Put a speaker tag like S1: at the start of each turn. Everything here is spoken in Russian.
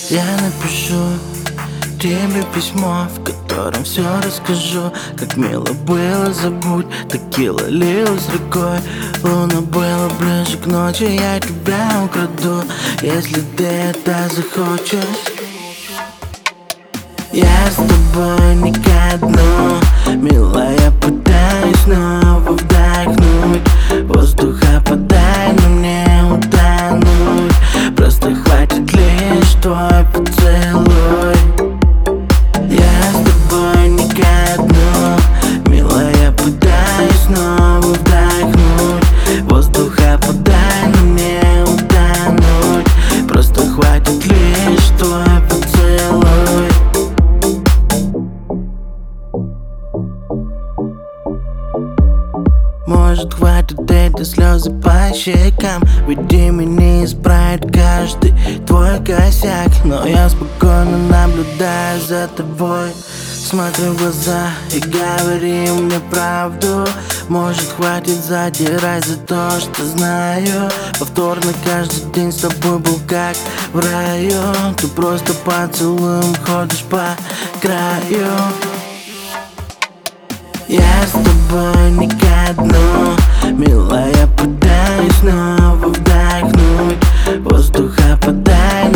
S1: Я напишу тебе письмо, в котором все расскажу. Как мило было, забудь, текила лилась рекой. Луна была ближе к ночи, я тебя украду, если ты это захочешь. Я с тобой не ко дну, милая, пытаюсь снова вдохнуть воздуха, подай, но мне утонуть. Просто хватит лишь твой поцелуй. Я с тобой не ко дну, милая, пытаюсь снова вдохнуть воздуха, подай, но мне утонуть. Просто хватит лишь твой поцелуй. Может, хватит эти слезы по щекам, ведь меня исправит каждый твой косяк. Но я спокойно наблюдаю за тобой, смотрю в глаза и говори мне правду. Может, хватит задирать за то, что знаю. Повторно каждый день с тобой был как в раю. Ты просто поцелуем ходишь по краю. Я с тобой не ко дну, милая, пытаюсь снова вдохнуть воздуха, подай,